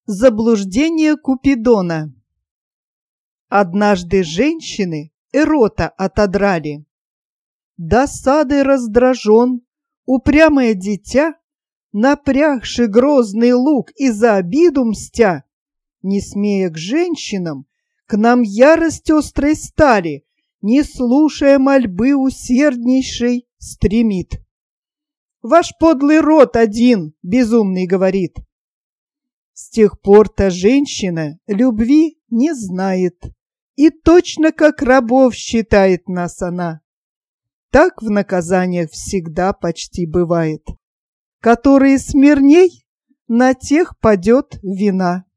Заблуждение Купидона. Однажды женщины Эрота отодрали. Досадой раздражен, упрямое дитя, напрягши грозный лук и за обиду мстя, не смея к женщинам, к нам ярость острой стали, не слушая мольбы усерднейшей, стремит. Ваш подлый рот один, безумный, говорит. С тех пор та женщина любви не знает, и точно как рабов считает нас она. Так в наказаниях всегда почти бывает. Которые смирней, на тех падет вина.